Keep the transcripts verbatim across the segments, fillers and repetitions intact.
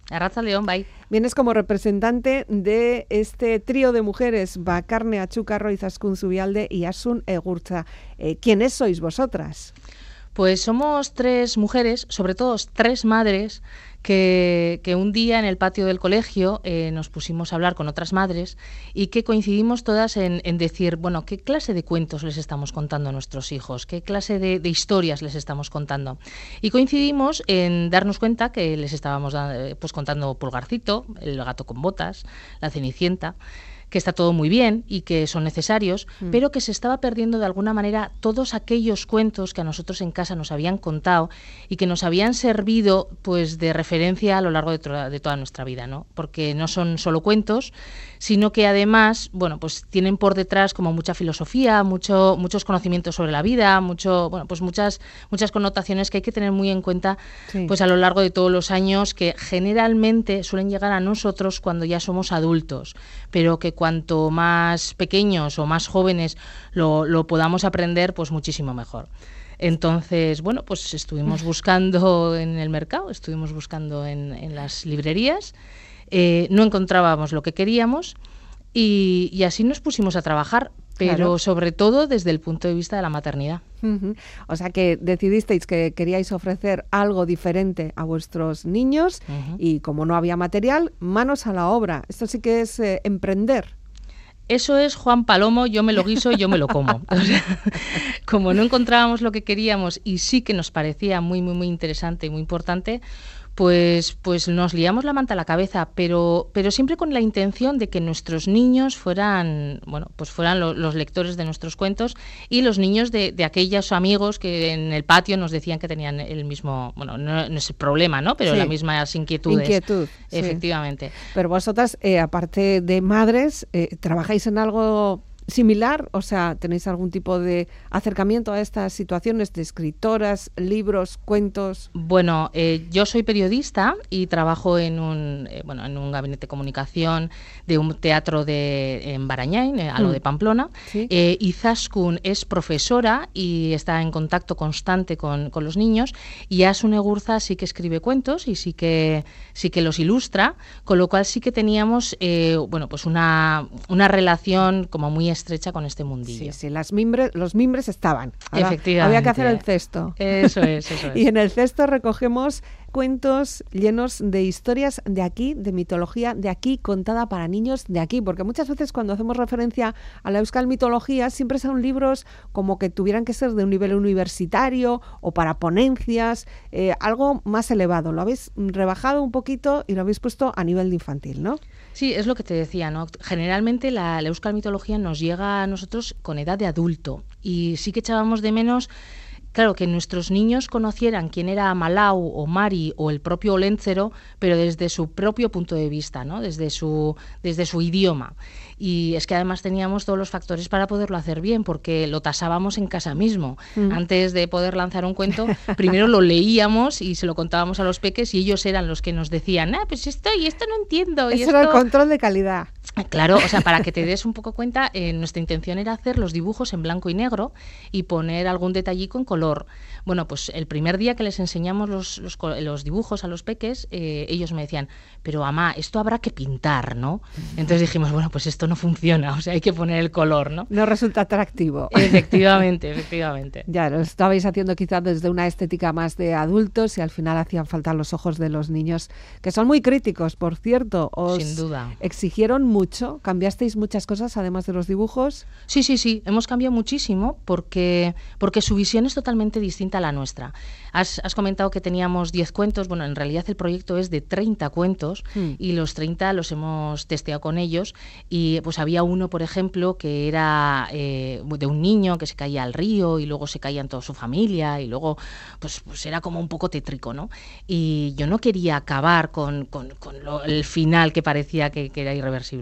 Arratsaldeon, bai. Vienes como representante de este trío de mujeres, Bakarne Atxukarro, Izaskun Zubialde y Asun Egurtza. Eh, ¿Quiénes sois vosotras? Pues somos tres mujeres, sobre todo tres madres, que, que un día en el patio del colegio eh, nos pusimos a hablar con otras madres y que coincidimos todas en, en decir, bueno, ¿qué clase de cuentos les estamos contando a nuestros hijos? ¿Qué clase de, de historias les estamos contando? Y coincidimos en darnos cuenta que les estábamos eh, pues contando Pulgarcito, El gato con botas, La Cenicienta, que está todo muy bien y que son necesarios, mm. pero que se estaba perdiendo de alguna manera todos aquellos cuentos que a nosotros en casa nos habían contado y que nos habían servido pues de referencia a lo largo de, to- de toda nuestra vida, ¿no? Porque no son solo cuentos, sino que además, bueno, pues tienen por detrás como mucha filosofía, mucho, muchos conocimientos sobre la vida, mucho, bueno, pues muchas, muchas connotaciones que hay que tener muy en cuenta, sí. pues a lo largo de todos los años, que generalmente suelen llegar a nosotros cuando ya somos adultos, pero que cuanto más pequeños o más jóvenes lo, lo podamos aprender, pues muchísimo mejor. Entonces, bueno, pues estuvimos buscando en el mercado, estuvimos buscando en, en las librerías, eh, no encontrábamos lo que queríamos y, y así nos pusimos a trabajar, pero claro. sobre todo desde el punto de vista de la maternidad. Uh-huh. O sea que decidisteis que queríais ofrecer algo diferente a vuestros niños uh-huh. y como no había material, manos a la obra. Esto sí que es eh, emprender. Eso es Juan Palomo, yo me lo guiso, yo me lo como. O sea, como no encontrábamos lo que queríamos y sí que nos parecía muy, muy, muy interesante y muy importante, pues, pues nos liamos la manta a la cabeza, pero, pero siempre con la intención de que nuestros niños fueran, bueno, pues fueran lo, los lectores de nuestros cuentos y los niños de, de aquellos amigos que en el patio nos decían que tenían el mismo, bueno, no, no es el problema, ¿no? Pero sí. las mismas inquietudes. Inquietud, efectivamente. Sí. Pero vosotras, eh, aparte de madres, eh, ¿trabajáis en algo similar? O sea, ¿tenéis algún tipo de acercamiento a estas situaciones de escritoras, libros, cuentos? Bueno, eh, yo soy periodista y trabajo en un eh, bueno en un gabinete de comunicación de un teatro de en Barañain, eh, a lo mm. de Pamplona. ¿Sí? Eh, Izaskun es profesora y está en contacto constante con, con los niños, y Asun Egurtza sí que escribe cuentos y sí que sí que los ilustra, con lo cual sí que teníamos eh, bueno pues una una relación como muy estrecha con este mundillo. Sí, sí, las mimbres, los mimbres estaban. Ahora efectivamente. Había que hacer el cesto. Eso es, eso es. Y en el cesto recogemos cuentos llenos de historias de aquí, de mitología de aquí, contada para niños de aquí, porque muchas veces cuando hacemos referencia a la euskal mitología siempre son libros como que tuvieran que ser de un nivel universitario o para ponencias, eh, algo más elevado. Lo habéis rebajado un poquito y lo habéis puesto a nivel de infantil, ¿no? Sí, es lo que te decía, ¿no? Generalmente la, la euskal mitología nos llega a nosotros con edad de adulto y sí que echábamos de menos, claro, que nuestros niños conocieran quién era Malau o Mari o el propio Olentzero, pero desde su propio punto de vista, ¿no? Desde su, desde su idioma. Y es que además teníamos todos los factores para poderlo hacer bien, porque lo tasábamos en casa mismo. Mm. Antes de poder lanzar un cuento, primero lo leíamos y se lo contábamos a los peques y ellos eran los que nos decían, ah, pues esto y esto no entiendo. Eso y esto... era el control de calidad. Claro, o sea, para que te des un poco cuenta, eh, nuestra intención era hacer los dibujos en blanco y negro y poner algún detallico en color. Bueno, pues el primer día que les enseñamos los, los, los dibujos a los peques, eh, ellos me decían, pero mamá, esto habrá que pintar, ¿no? Entonces dijimos, bueno, pues esto no funciona, o sea, hay que poner el color, ¿no? No resulta atractivo. Efectivamente, efectivamente. Ya, lo estabais haciendo quizás desde una estética más de adultos y al final hacían falta los ojos de los niños, que son muy críticos, por cierto. Os Sin duda. exigieron mucho, cambiasteis muchas cosas además de los dibujos. Sí, sí, sí, hemos cambiado muchísimo porque, porque su visión es totalmente distinta a la nuestra. Has, has comentado que teníamos diez cuentos, bueno, en realidad el proyecto es de treinta cuentos mm. y los treinta los hemos testeado con ellos y pues había uno, por ejemplo, que era eh, de un niño que se caía al río y luego se caía en toda su familia y luego pues, pues era como un poco tétrico, ¿no? Y yo no quería acabar con, con, con lo, el final que parecía que, que era irreversible.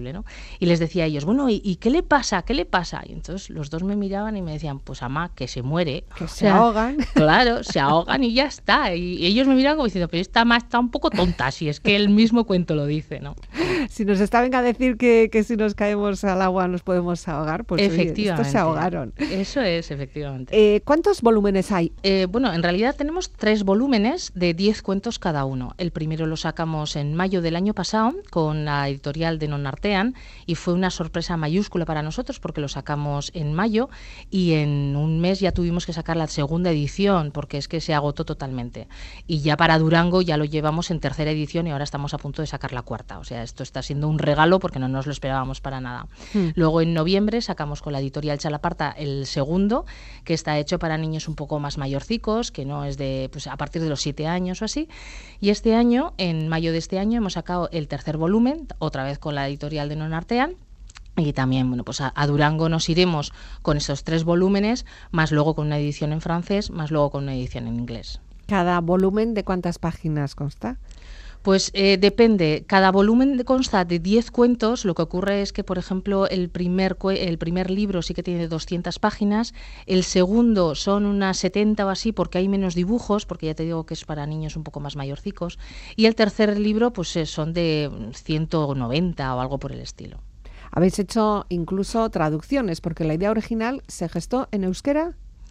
increíble, ¿no? Y les decía a ellos, bueno, ¿y, y qué le pasa? ¿Qué le pasa? Y entonces los dos me miraban y me decían, pues ama, que se muere. Que o se sea, ahogan. Claro, se ahogan y ya está. Y ellos me miraban como diciendo, pero esta ama está un poco tonta, si es que el mismo cuento lo dice, ¿no? Si nos está venga a decir que, que si nos caemos al agua nos podemos ahogar, pues efectivamente, oye, estos se ahogaron. Eso es, efectivamente. Eh, ¿Cuántos volúmenes hay? Eh, bueno, en realidad tenemos tres volúmenes de diez cuentos cada uno. El primero lo sacamos en mayo del año pasado con la editorial de Non Artean y fue una sorpresa mayúscula para nosotros porque lo sacamos en mayo y en un mes ya tuvimos que sacar la segunda edición porque es que se agotó totalmente. Y ya para Durango ya lo llevamos en tercera edición y ahora estamos a punto de sacar la cuarta. O sea, esto está siendo un regalo porque no nos lo esperábamos para nada. Hmm. Luego en noviembre sacamos con la editorial Chalaparta el segundo, que está hecho para niños un poco más mayorcicos, que no es de pues a partir de los siete años o así. Y este año, en mayo de este año, hemos sacado el tercer volumen, otra vez con la editorial de Non Artean. Y también, bueno, pues a, a Durango nos iremos con esos tres volúmenes, más luego con una edición en francés, más luego con una edición en inglés. ¿Cada volumen de cuántas páginas consta? Pues eh, depende, cada volumen consta de diez cuentos, lo que ocurre es que, por ejemplo, el primer, el primer libro sí que tiene doscientas páginas, el segundo son unas setenta o así porque hay menos dibujos, porque ya te digo que es para niños un poco más mayorcicos, y el tercer libro pues son de ciento noventa o algo por el estilo. Habéis hecho incluso traducciones, porque la idea original se gestó en euskera.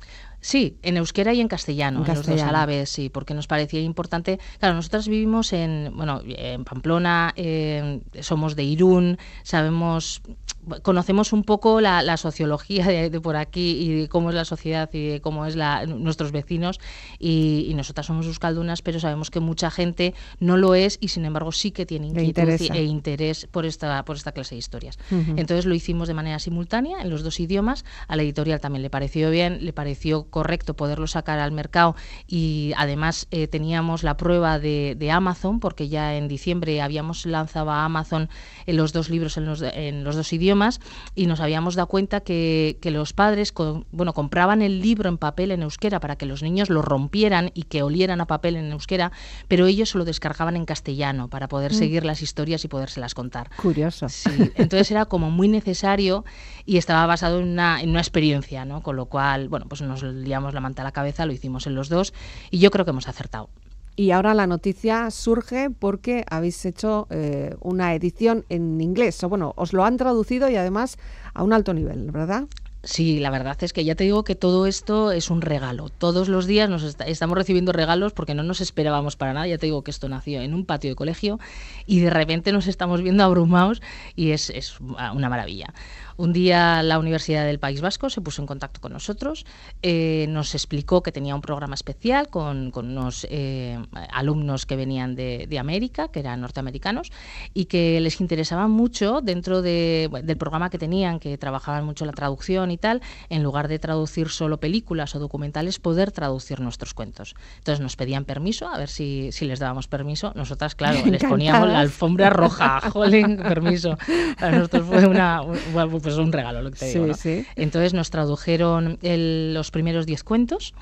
Sí, en euskera y en castellano, en, en los dos a la vez, sí, porque nos parecía importante. Claro, nosotras vivimos en, bueno, en Pamplona, eh, somos de Irún, sabemos, conocemos un poco la, la sociología de, de por aquí y de cómo es la sociedad y de cómo es la, nuestros vecinos y, y nosotras somos euskaldunas, pero sabemos que mucha gente no lo es y sin embargo sí que tiene inquietud e interés por esta, por esta clase de historias. Uh-huh. Entonces lo hicimos de manera simultánea en los dos idiomas, a la editorial también le pareció bien, le pareció correcto poderlo sacar al mercado y además eh, teníamos la prueba de, de Amazon porque ya en diciembre habíamos lanzado a Amazon en los dos libros en los, en los dos idiomas y nos habíamos dado cuenta que, que los padres con, bueno, compraban el libro en papel en euskera para que los niños lo rompieran y que olieran a papel en euskera, pero ellos lo descargaban en castellano para poder mm. seguir las historias y podérselas contar. Curioso. Sí, entonces era como muy necesario y estaba basado en una, en una experiencia, ¿no? Con lo cual, bueno, pues nos liamos la manta a la cabeza, lo hicimos en los dos y yo creo que hemos acertado. Y ahora la noticia surge porque habéis hecho eh, una edición en inglés, o bueno, os lo han traducido y además a un alto nivel, ¿verdad? Sí, la verdad es que ya te digo que todo esto es un regalo. Todos los días nos est- estamos recibiendo regalos porque no nos esperábamos para nada. Ya te digo que esto nació en un patio de colegio y de repente nos estamos viendo abrumados y es, es una maravilla. Un día la Universidad del País Vasco se puso en contacto con nosotros, eh, nos explicó que tenía un programa especial con, con unos eh, alumnos que venían de, de América, que eran norteamericanos, y que les interesaba mucho dentro de, del programa que tenían, que trabajaban mucho la traducción y tal, en lugar de traducir solo películas o documentales, poder traducir nuestros cuentos. Entonces nos pedían permiso, a ver si, si les dábamos permiso. Nosotras, claro, les poníamos la alfombra roja, jolín, permiso. Para nosotros fue una... Bueno, pues un regalo, lo que te sí, digo, ¿no? Sí. Entonces nos tradujeron el, los primeros diez cuentos.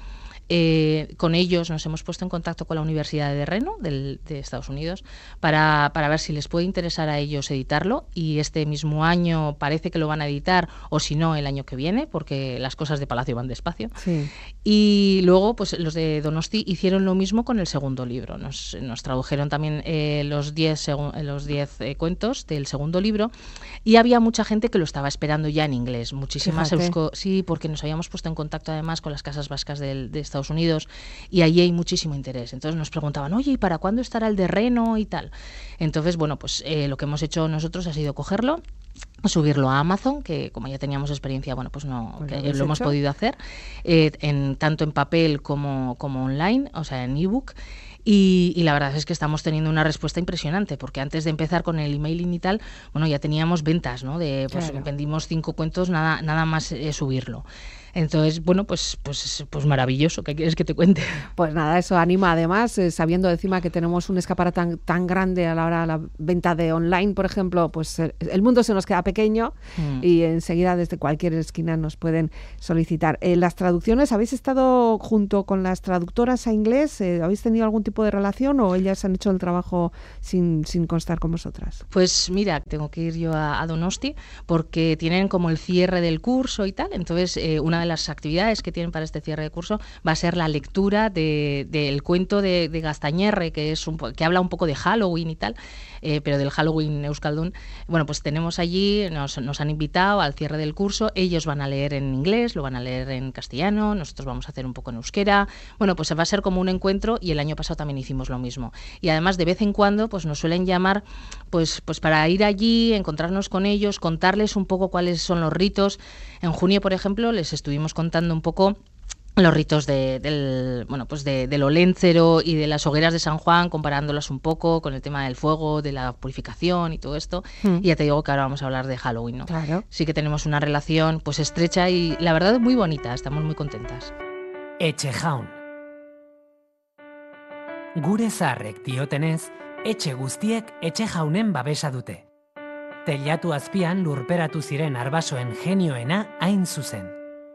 Eh, con ellos nos hemos puesto en contacto con la Universidad de Reno del, de Estados Unidos para, para ver si les puede interesar a ellos editarlo y este mismo año parece que lo van a editar o si no el año que viene porque las cosas de Palacio van despacio. Sí. Y luego pues los de Donosti hicieron lo mismo con el segundo libro, nos, nos tradujeron también eh, los diez los diez eh, cuentos del segundo libro y había mucha gente que lo estaba esperando ya en inglés, muchísimas eusko, sí, porque nos habíamos puesto en contacto además con las casas vascas del, de Estados Unidos y allí hay muchísimo interés. Entonces nos preguntaban, oye, ¿y para cuándo estará el de Reno y tal? Entonces, bueno, pues eh, lo que hemos hecho nosotros ha sido cogerlo, subirlo a Amazon, que como ya teníamos experiencia, bueno, pues no, pues que lo, lo hemos hecho? podido hacer, eh, en, tanto en papel como, como online, o sea, en ebook. Y, y la verdad es que estamos teniendo una respuesta impresionante, porque antes de empezar con el emailing y tal, bueno, ya teníamos ventas, ¿no? De, pues, claro. vendimos cinco cuentos, nada, nada más eh, subirlo. Entonces, bueno, pues, pues, pues maravilloso, ¿qué quieres que te cuente? Pues nada, eso anima además, eh, sabiendo encima que tenemos un escaparate tan, tan grande a la hora de la venta de online, por ejemplo, pues eh, el mundo se nos queda pequeño mm. y enseguida desde cualquier esquina nos pueden solicitar. Eh, las traducciones, ¿habéis estado junto con las traductoras a inglés? Eh, ¿Habéis tenido algún tipo de relación o ellas han hecho el trabajo sin, sin constar con vosotras? Pues mira, tengo que ir yo a, a Donosti porque tienen como el cierre del curso y tal, entonces eh, una de las actividades que tienen para este cierre de curso va a ser la lectura del de, de cuento de, de Gastañerre, que es un, que habla un poco de Halloween y tal, eh, pero del Halloween euskaldun. Bueno, pues tenemos allí, nos, nos han invitado al cierre del curso, ellos van a leer en inglés, lo van a leer en castellano, nosotros vamos a hacer un poco en euskera. Bueno, pues va a ser como un encuentro y el año pasado también hicimos lo mismo. Y además de vez en cuando pues nos suelen llamar pues, pues para ir allí, encontrarnos con ellos, contarles un poco cuáles son los ritos. En junio, por ejemplo, les estuvimos contando un poco los ritos de, del, bueno, pues de, del Oléncero y de las hogueras de San Juan, comparándolas un poco con el tema del fuego, de la purificación y todo esto. Mm. Y ya te digo que ahora vamos a hablar de Halloween, ¿no? Claro. Sí que tenemos una relación pues estrecha y la verdad muy bonita, estamos muy contentas. Etxe jaun. Gure zaharrek diotenez, etxe guztiek etxe jaunen babesa dute. Teilatu azpian lurperatu ziren arbasoen genioena hain zuzen.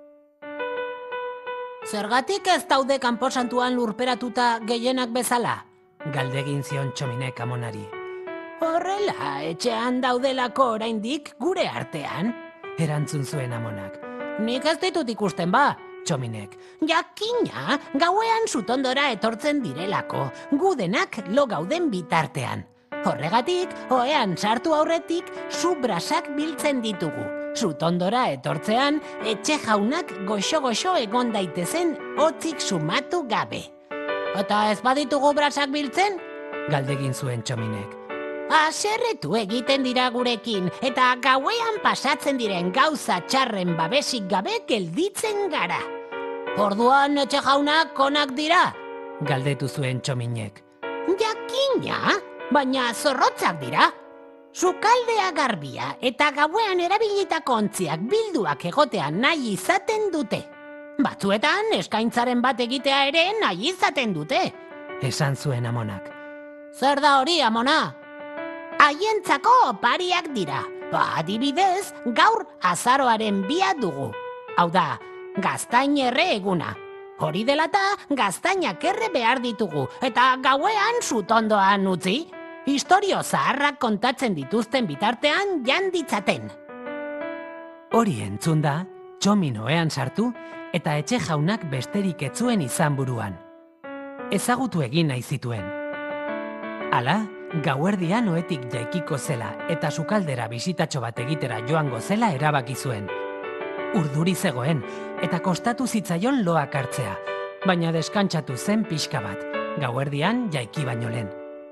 Zergatik ez daude kanposantuan lurperatuta gehienak bezala? Galdegin zion Txominek amonari. Horrela, etxean daudelako oraindik gure artean? Erantzun zuen amonak. Nik ez ditut ikusten ba, Txominek. Jakina, gauean sutondora etortzen direlako, gudenak lo gauden bitartean. Horregatik, ohean sartu aurretik, subrasak biltzen ditugu. Sutondora etortzean, etxe jaunak goxo-goxo egon daitezen hotzik sumatu gabe. Eta ez baditugu brasak biltzen? Galdegin zuen Txominek. Haserretu egiten dira gurekin, eta gauean pasatzen diren gauza txarren babesik gabe gelditzen gara. Orduan etxe jaunak konak dira? Galdetu zuen Txominek. Jakina, baina zorrotzak dira. Sukaldea garbia eta gauean erabilitako ontziak bilduak egotean nahi izaten dute. Batzuetan eskaintzaren bat egitea ere nahi izaten dute. Esan zuen amonak. Zer da hori, amona? Haientzako opariak dira. Ba, adibidez, gaur azaroaren bia dugu. Hau da, Gastañerre eguna. Hori delata, gaztainak erre behar ditugu, eta gauean sutondoan utzi. Historio zaharrak kontatzen dituzten bitartean jan ditzaten. Hori entzun da, Txomin ohean sartu eta etxe jaunak besterik etzuen izan buruan. Ezagutu egin nahi zituen. Hala, gauerdian ohetik jaikiko zela eta sukaldera bisitatxo bat egitera joango zela erabaki zuen. Urduri zegoen eta kostatu zitzaion loak hartzea, baina deskantsatu zen pixka bat, gauerdian jaiki baino lehen.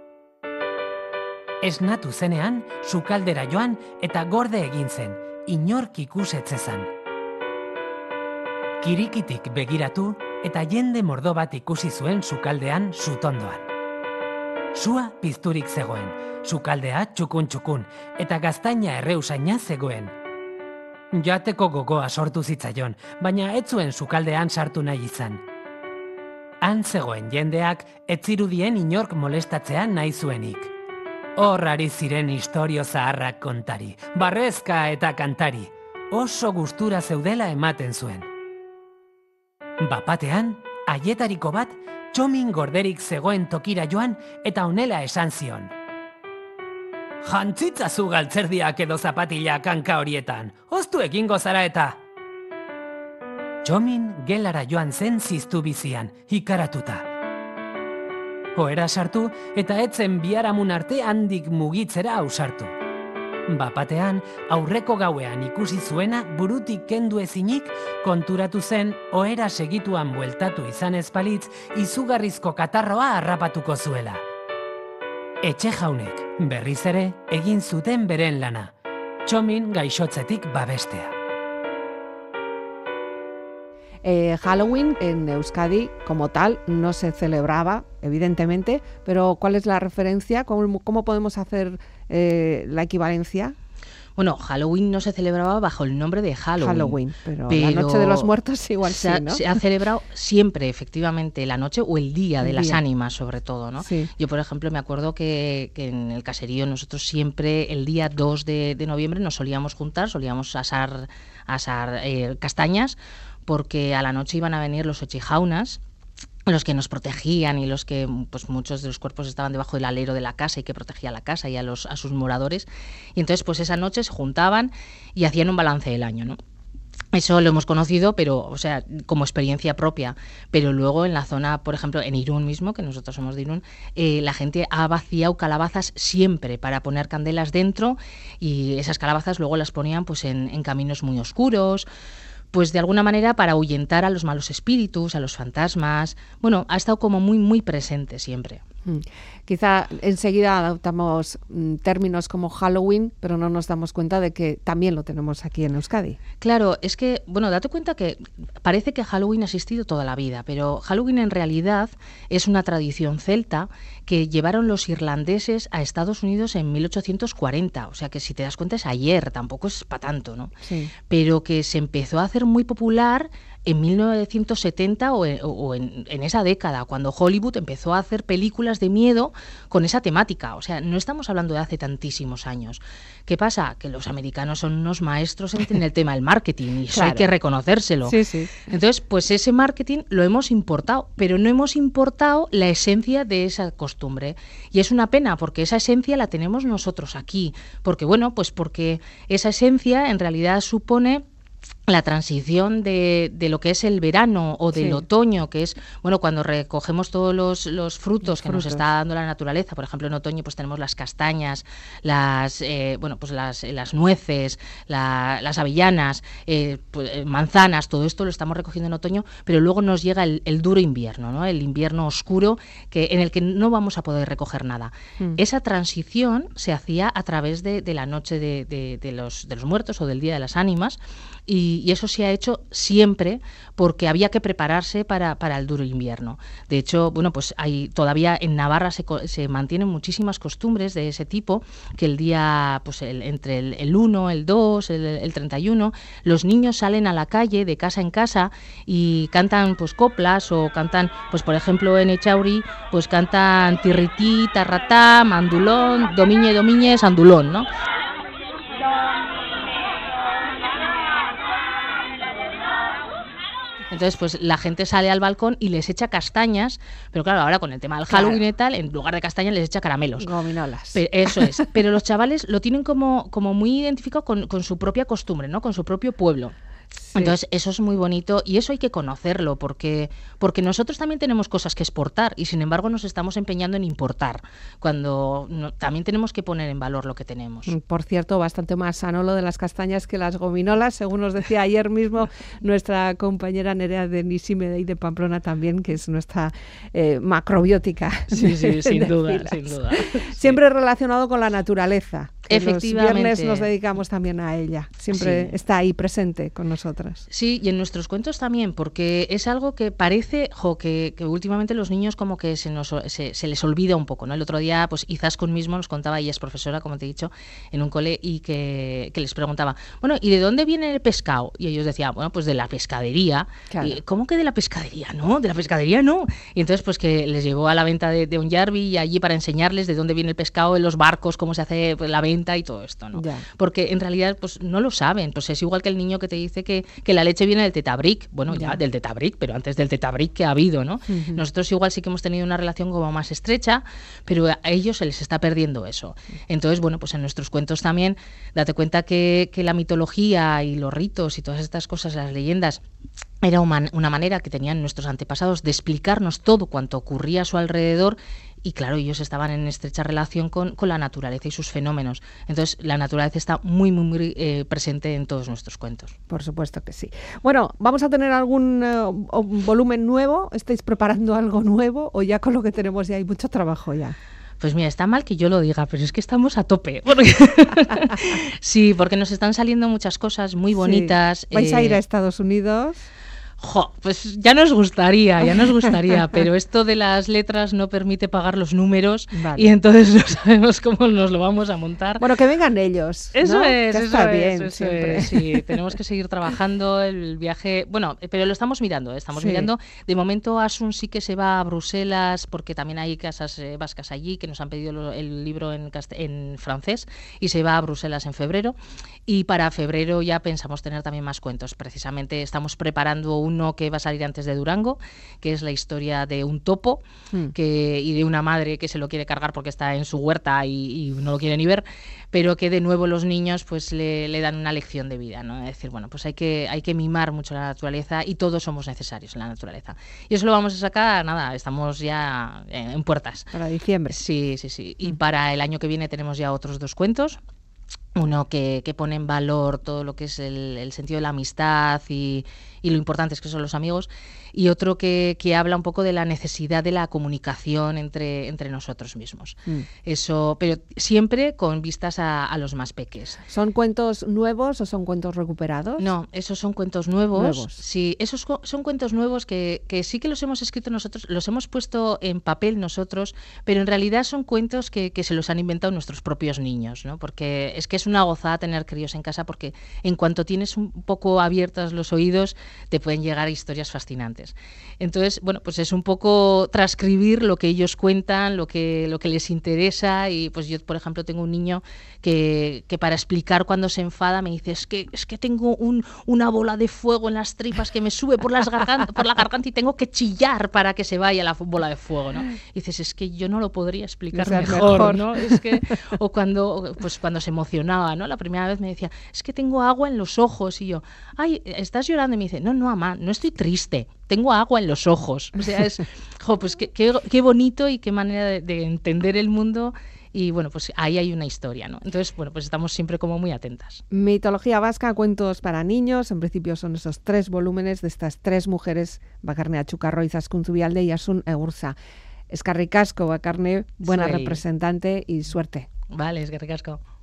Esnatu zenean, sukaldera joan eta gorde egin zen, inork ikusetzezan. Kirikitik begiratu eta jende mordo bat ikusi zuen sukaldean sutondoan. Sua pizturik zegoen, sukaldea txukun-txukun eta gaztaina erreusaina zegoen. Jateko gogoa sortu zitzaion, baina ez zuen sukaldean sartu nahi izan. Han zegoen jendeak ez zirudien inork molestatzea nahi zuenik. Horrari ziren istorio zaharrak kontari, barrezka eta kantari, oso gustura zeudela ematen zuen. Bapatean, haietariko bat, Txomin gorderik zegoen tokira joan eta honela esan zion. Jantzitzazu galtzerdiak edo zapatilak hanka horietan, oztu egingo zara eta. Txomin gelara joan zen ziztu bizian, ikaratuta. Ohera sartu eta etzen biharamun arte handik mugitzera ausartu. Bapatean, aurreko gauean ikusi zuena burutik kendu ezinik, konturatu zen ohera segituan bueltatu izan ezpalitz izugarrizko katarroa harrapatuko zuela. Etxe jaunek, berriz ere, egin zuten beren lana. Txomin gaixotzetik babestea. Eh, Halloween en Euskadi como tal no se celebraba, evidentemente, pero ¿cuál es la referencia? ¿Cómo, cómo podemos hacer eh, la equivalencia? Bueno, Halloween no se celebraba bajo el nombre de Halloween. Halloween, pero, pero la Noche de los Muertos igual se ha, sí, ¿no? Se ha celebrado siempre, efectivamente, la noche o el día el de las día. ánimas, sobre todo, ¿no? Sí. Yo, por ejemplo, me acuerdo que, que en el caserío nosotros siempre el día dos de, de noviembre nos solíamos juntar, solíamos asar, asar eh, castañas, porque a la noche iban a venir los ochijaunas, los que nos protegían y los que, pues muchos de los cuerpos estaban debajo del alero de la casa y que protegía la casa y a los a sus moradores. Y entonces, pues esa noche se juntaban y hacían un balance del año, ¿no? Eso lo hemos conocido, pero, o sea, como experiencia propia. Pero luego en la zona, por ejemplo, en Irún mismo, que nosotros somos de Irún, eh, la gente ha vaciado calabazas siempre para poner candelas dentro, y esas calabazas luego las ponían pues en, en caminos muy oscuros, pues de alguna manera para ahuyentar a los malos espíritus, a los fantasmas. Bueno, ha estado como muy, muy presente siempre. Mm. Quizá enseguida adoptamos mm, términos como Halloween, pero no nos damos cuenta de que también lo tenemos aquí en Euskadi. Claro, es que, bueno, date cuenta que parece que Halloween ha existido toda la vida, pero Halloween en realidad es una tradición celta que llevaron los irlandeses a Estados Unidos en mil ochocientos cuarenta, o sea que si te das cuenta es ayer, tampoco es para tanto, ¿no? Sí. Pero que se empezó a hacer muy popular en mil novecientos setenta o, en, o en, en esa década, cuando Hollywood empezó a hacer películas de miedo con esa temática. O sea, no estamos hablando de hace tantísimos años. ¿Qué pasa? Que los americanos son unos maestros en, en el tema del marketing, y eso Claro. hay que reconocérselo. Sí, sí. Entonces, pues ese marketing lo hemos importado, pero no hemos importado la esencia de esa costumbre. Y es una pena, porque esa esencia la tenemos nosotros aquí. Porque, bueno, pues porque esa esencia en realidad supone la transición de, de lo que es el verano o del Sí. otoño, que es, bueno, cuando recogemos todos los, los frutos Los que nos frutos. está dando la naturaleza. Por ejemplo, en otoño pues tenemos las castañas, las eh, bueno pues las, las nueces, la, las avellanas, eh, pues, eh, manzanas, todo esto lo estamos recogiendo en otoño, pero luego nos llega el, el duro invierno, ¿no? El invierno oscuro, que en el que no vamos a poder recoger nada. Mm. Esa transición se hacía a través de, de la noche de, de, de, los, de los muertos o del Día de las Ánimas, y, y eso se ha hecho siempre porque había que prepararse para, para el duro invierno. De hecho, bueno, pues hay todavía en Navarra se, se mantienen muchísimas costumbres de ese tipo, que el día, pues el, entre el, el uno, el dos, el, el treinta y uno, los niños salen a la calle de casa en casa y cantan pues coplas, o cantan, pues por ejemplo en Echauri, pues cantan tirrití, tarratá, mandulón, domiñe, domiñe, sandulón, ¿no? Entonces, pues la gente sale al balcón y les echa castañas, pero claro, ahora con el tema del Halloween Claro. y tal, en lugar de castañas les echa caramelos. Gominolas. Pe- Eso es. Pero los chavales lo tienen como, como muy identificado con, con su propia costumbre, ¿no? Con su propio pueblo. Sí. Entonces, eso es muy bonito y eso hay que conocerlo, porque, porque nosotros también tenemos cosas que exportar y sin embargo nos estamos empeñando en importar, cuando no- también tenemos que poner en valor lo que tenemos. Por cierto, bastante más sano lo de las castañas que las gominolas, según nos decía ayer mismo nuestra compañera Nerea de Nisime y de Pamplona también, que es nuestra eh, macrobiótica. Sí, sí, sin de duda, filas. sin duda. Siempre relacionado con la naturaleza. que Efectivamente. Los viernes nos dedicamos también a ella. Siempre Sí. está ahí presente con nosotras. Sí, y en nuestros cuentos también, porque es algo que parece, jo, que, que últimamente los niños como que se nos se, se les olvida un poco, ¿no? El otro día, pues Izaskun mismo nos contaba, ella es profesora, como te he dicho, en un cole, y que, que les preguntaba, bueno, ¿y de dónde viene el pescado? Y ellos decían, bueno, pues de la pescadería. Claro. Y, ¿cómo que de la pescadería? No, de la pescadería no. Y entonces, pues que les llevó a la venta de, de Onjarvi y allí para enseñarles de dónde viene el pescado en los barcos, cómo se hace pues, la venta y todo esto, ¿no? Ya. Porque en realidad pues no lo saben, pues es igual que el niño que te dice que, que la leche viene del tetabric, bueno ya, Ya. del tetabric, pero antes del tetabric que ha habido, ¿no? Ujú. Nosotros igual sí que hemos tenido una relación como más estrecha, pero a ellos se les está perdiendo eso. Entonces, bueno, pues en nuestros cuentos también, date cuenta que, que la mitología y los ritos y todas estas cosas, las leyendas, era una, una manera que tenían nuestros antepasados de explicarnos todo cuanto ocurría a su alrededor. Y claro, ellos estaban en estrecha relación con, con la naturaleza y sus fenómenos. Entonces, la naturaleza está muy, muy, muy eh, presente en todos nuestros cuentos. Por supuesto que sí. Bueno, ¿vamos a tener algún eh, o- volumen nuevo? ¿Estáis preparando algo nuevo o ya con lo que tenemos ya hay mucho trabajo ya? Pues mira, está mal que yo lo diga, pero es que estamos a tope. Porque sí, porque nos están saliendo muchas cosas muy bonitas. Sí. ¿Vais a ir eh, a Estados Unidos? Jo, pues ya nos gustaría, ya nos gustaría, pero esto de las letras no permite pagar los números vale. y entonces no sabemos cómo nos lo vamos a montar. Bueno, que vengan ellos. Eso ¿no? es, que eso está es, bien, eso siempre. es, sí, tenemos que seguir trabajando el viaje, bueno, pero lo estamos mirando, estamos sí. mirando. De momento Asun sí que se va a Bruselas porque también hay casas eh, vascas allí que nos han pedido lo, el libro en, en francés y se va a Bruselas en febrero y para febrero ya pensamos tener también más cuentos. Precisamente estamos preparando uno que va a salir antes de Durango, que es la historia de un topo mm. que, y de una madre que se lo quiere cargar porque está en su huerta y, y no lo quiere ni ver, pero que de nuevo los niños pues le, le dan una lección de vida, ¿no? Es decir, bueno, pues hay que, hay que mimar mucho la naturaleza y todos somos necesarios en la naturaleza. Y eso lo vamos a sacar, nada, estamos ya en, en puertas. Para diciembre. Sí, sí, sí. Y mm. para el año que viene tenemos ya otros dos cuentos. Uno que, que pone en valor todo lo que es el, el sentido de la amistad y, y lo importantes que son los amigos, y otro que, que habla un poco de la necesidad de la comunicación entre, entre nosotros mismos. Mm. Eso, pero siempre con vistas a, a los más peques. ¿Son cuentos nuevos o son cuentos recuperados? No, esos son cuentos nuevos. nuevos. Sí, esos son cuentos nuevos que, que sí que los hemos escrito nosotros, los hemos puesto en papel nosotros, pero en realidad son cuentos que, que se los han inventado nuestros propios niños, ¿no? Porque es que es una gozada tener críos en casa porque en cuanto tienes un poco abiertos los oídos te pueden llegar historias fascinantes. Entonces, bueno, pues es un poco transcribir lo que ellos cuentan, lo que, lo que les interesa y pues yo, por ejemplo, tengo un niño que, que para explicar cuando se enfada me dice es que, es que tengo un, una bola de fuego en las tripas que me sube por, las garganta, por la garganta y tengo que chillar para que se vaya la bola de fuego, ¿no? Y dices, es que yo no lo podría explicar no mejor, mejor, ¿no? Es que, o cuando, pues cuando se emocionaba, ¿no? La primera vez me decía, es que tengo agua en los ojos y yo, ay, ¿estás llorando? Y me dice, no, no, mamá, no estoy triste, tengo agua en los ojos. O sea, es, jo, pues qué, qué, qué bonito y qué manera de, de entender el mundo. Y bueno, pues ahí hay una historia, ¿no? Entonces, bueno, pues estamos siempre como muy atentas. Mitología vasca, cuentos para niños. En principio son esos tres volúmenes de estas tres mujeres, Bakarne Achucarro, Izaskun Zubialde y Asun Egurza. Eskerrik asko, Bakarne, buena Soy... representante y suerte. Vale, eskerrik asko.